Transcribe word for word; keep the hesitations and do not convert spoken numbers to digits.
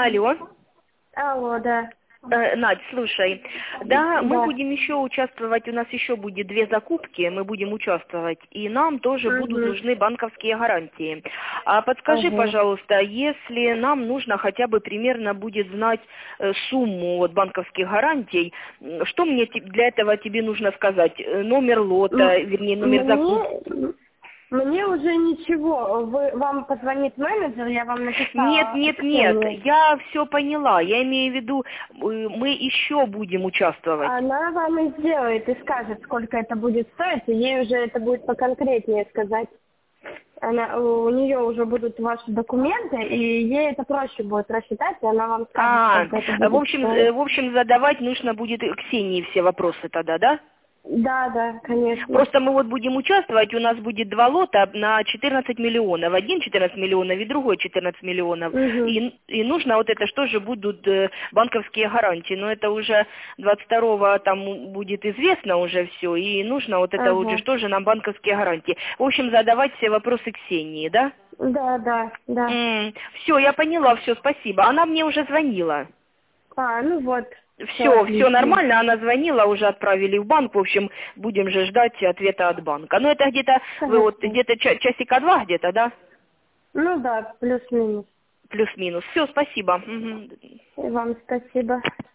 Алло. Алло, да. Э, Надь, слушай, да, мы Да. будем еще участвовать, у нас еще будет две закупки, мы будем участвовать, и нам тоже будут Угу. нужны банковские гарантии. А подскажи, Ага. пожалуйста, если нам нужно хотя бы примерно будет знать э, сумму вот, банковских гарантий, м, что мне те- для этого тебе нужно сказать? Э, Номер лота, М, вернее, номер закупки? Мне, мне уже ничего. Вы, вам позвонит менеджер, я вам Нет, написала нет, нет, сообщение. я все поняла, я имею в виду, э, мы еще будем участвовать. Она вам и сделает, и скажет, сколько это будет стоить, и ей уже это будет поконкретнее сказать. Она, у нее уже будут ваши документы, и ей это проще будет рассчитать, и она вам скажет, А, сколько это в будет общем, э, стоить. в общем, задавать нужно будет Ксении все вопросы тогда, да? Да, да, конечно. Просто мы вот будем участвовать, у нас будет два лота на четырнадцать миллионов. Один четырнадцать миллионов и другой четырнадцать миллионов. Угу. И, и нужно вот это, что же будут э, банковские гарантии. Но это уже двадцать второго там будет известно уже все. И нужно вот это уже, Ага. что же нам банковские гарантии. В общем, задавать все вопросы Ксении, да? Да, да, да. Все, я поняла, все, спасибо. Она мне уже звонила. А, ну вот, все Все, все отлично. нормально, она звонила, уже отправили в банк, в общем, будем же ждать ответа от банка. Ну, это где-то, вы вот, Хорошо. где-то ча- часика два где-то, да? Ну да, плюс-минус. Плюс-минус. Все, спасибо. Мгм. И вам спасибо.